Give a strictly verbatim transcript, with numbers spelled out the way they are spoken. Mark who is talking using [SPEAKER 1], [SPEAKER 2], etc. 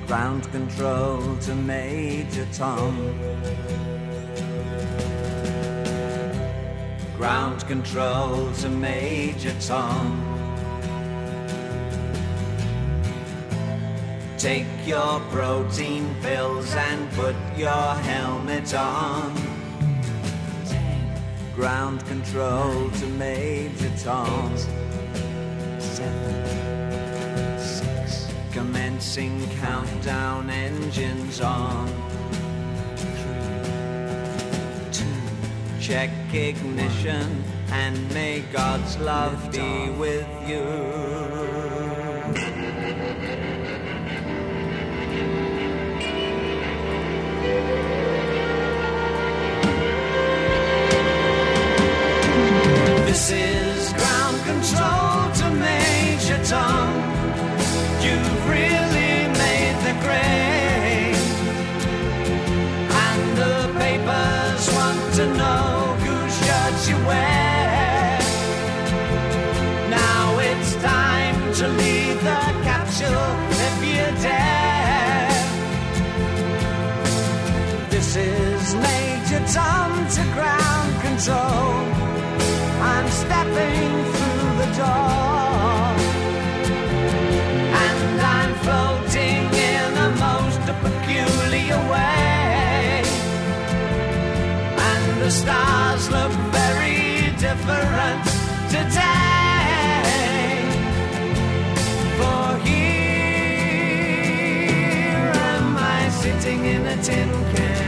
[SPEAKER 1] Ground control to Major Tom. Ground control to Major Tom. Take your protein pills and put your helmet on. Ground control to Major Tom. Seven, six. Commencing countdown, engines on. Three, two. Check ignition and may God's love be with you. This is ground control to Major Tom. You've really made the grade, and the papers want to know whose shirts you wear. Now it's time to leave the capsule if you dare. This is Major Tom to ground control. I'm stepping through the door, and I'm floating in a most peculiar way, and the stars look very different today, for here am I sitting in a tin can.